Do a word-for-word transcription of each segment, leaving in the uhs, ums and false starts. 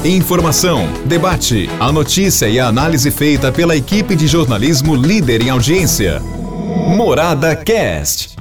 Informação, debate, a notícia e a análise feita pela equipe de jornalismo líder em audiência. Morada Cast.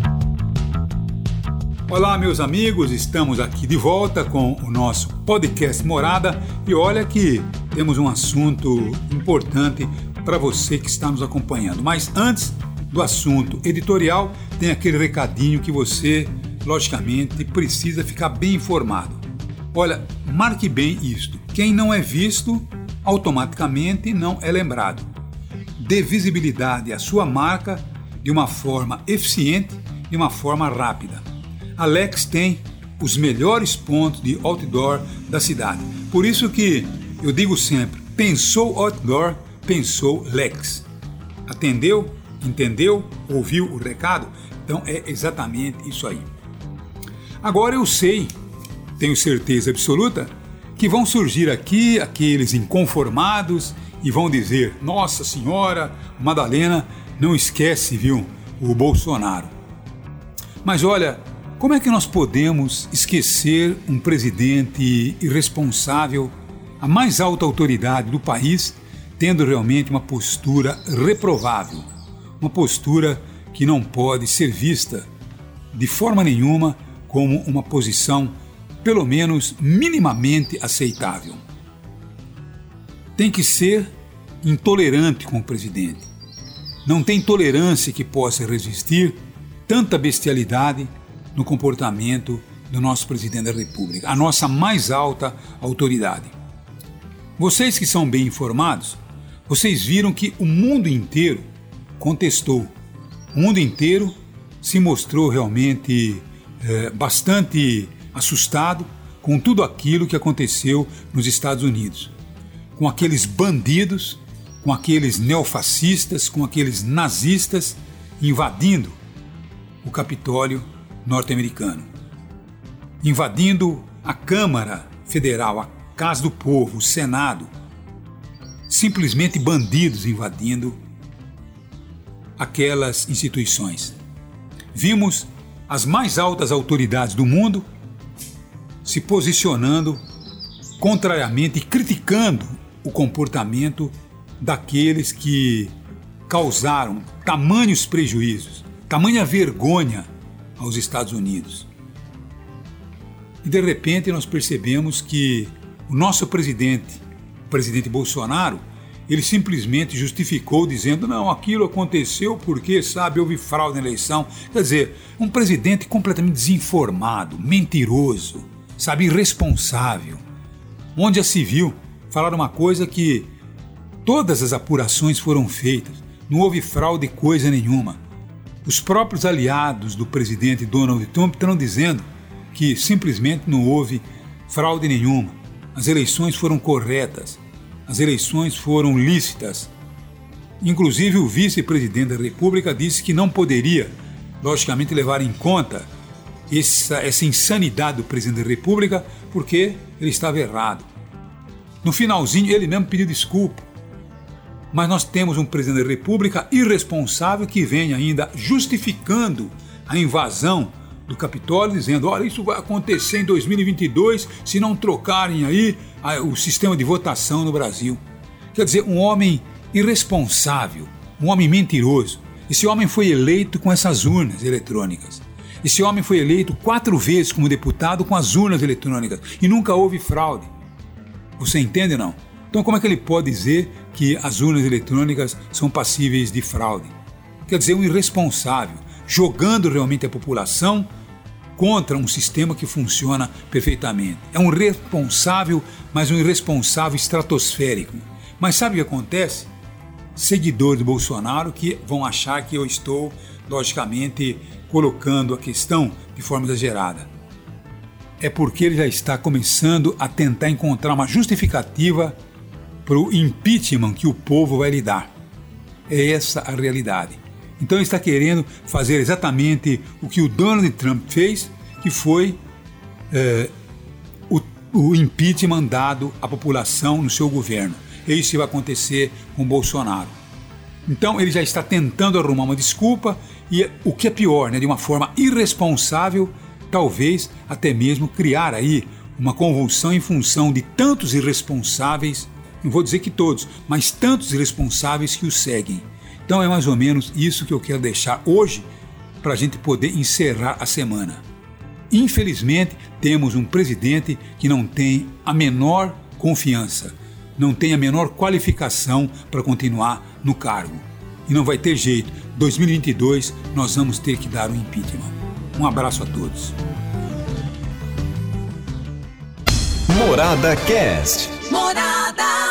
Olá, meus amigos, estamos aqui de volta com o nosso podcast Morada e olha que temos um assunto importante para você que está nos acompanhando. Mas antes do assunto editorial, tem aquele recadinho que você, logicamente, precisa ficar bem informado. Olha, marque bem isto. Quem não é visto, automaticamente não é lembrado. Dê visibilidade à sua marca de uma forma eficiente e uma forma rápida. A Lex tem os melhores pontos de outdoor da cidade. Por isso que eu digo sempre, pensou outdoor, pensou Lex. Atendeu? Entendeu? Ouviu o recado? Então é exatamente isso aí. Agora eu sei, tenho certeza absoluta, que vão surgir aqui aqueles inconformados e vão dizer: Nossa Senhora, Madalena, não esquece, viu, o Bolsonaro. Mas olha, como é que nós podemos esquecer um presidente irresponsável, a mais alta autoridade do país, tendo realmente uma postura reprovável, uma postura que não pode ser vista de forma nenhuma como uma posição pelo menos minimamente aceitável. Tem que ser intolerante com o presidente. Não tem tolerância que possa resistir tanta bestialidade no comportamento do nosso presidente da República, a nossa mais alta autoridade. Vocês que são bem informados, vocês viram que o mundo inteiro contestou. O mundo inteiro se mostrou realmente é, bastante assustado com tudo aquilo que aconteceu nos Estados Unidos, com aqueles bandidos, com aqueles neofascistas, com aqueles nazistas invadindo o Capitólio norte-americano, invadindo a Câmara Federal, a Casa do Povo, o Senado, simplesmente bandidos invadindo aquelas instituições. Vimos as mais altas autoridades do mundo se posicionando contrariamente e criticando o comportamento daqueles que causaram tamanhos prejuízos, tamanha vergonha aos Estados Unidos. E de repente nós percebemos que o nosso presidente, o presidente Bolsonaro, ele simplesmente justificou dizendo: não, aquilo aconteceu porque, sabe, houve fraude na eleição. Quer dizer, um presidente completamente desinformado, mentiroso, sabe, irresponsável, onde já se viu falar uma coisa que todas as apurações foram feitas, não houve fraude coisa nenhuma. Os próprios aliados do presidente Donald Trump estão dizendo que simplesmente não houve fraude nenhuma, as eleições foram corretas, as eleições foram lícitas. Inclusive o vice-presidente da República disse que não poderia, logicamente, levar em conta Essa, essa insanidade do presidente da República, porque ele estava errado. No finalzinho, ele mesmo pediu desculpa. Mas nós temos um presidente da República irresponsável que vem ainda justificando a invasão do Capitólio, dizendo: olha, isso vai acontecer em dois mil e vinte e dois se não trocarem aí a, o sistema de votação no Brasil. Quer dizer, um homem irresponsável, um homem mentiroso. Esse homem foi eleito com essas urnas eletrônicas. Esse homem foi eleito quatro vezes como deputado com as urnas eletrônicas e nunca houve fraude. Você entende, não? Então como é que ele pode dizer que as urnas eletrônicas são passíveis de fraude? Quer dizer, um irresponsável, jogando realmente a população contra um sistema que funciona perfeitamente. É um responsável, mas um irresponsável estratosférico. Mas sabe o que acontece? Seguidores do Bolsonaro que vão achar que eu estou, logicamente, colocando a questão de forma exagerada. É porque ele já está começando a tentar encontrar uma justificativa para o impeachment que o povo vai lhe dar. É essa a realidade. Então ele está querendo fazer exatamente o que o Donald Trump fez, que foi é, o, o impeachment dado à população no seu governo. É isso que vai acontecer com o Bolsonaro. Então ele já está tentando arrumar uma desculpa e o que é pior, né, de uma forma irresponsável, talvez até mesmo criar aí uma convulsão em função de tantos irresponsáveis, não vou dizer que todos, mas tantos irresponsáveis que o seguem. Então é mais ou menos isso que eu quero deixar hoje para a gente poder encerrar a semana. Infelizmente, temos um presidente que não tem a menor confiança, não tem a menor qualificação para continuar no cargo. E não vai ter jeito. dois mil e vinte e dois nós vamos ter que dar um impeachment. Um abraço a todos. Morada Cast. Morada.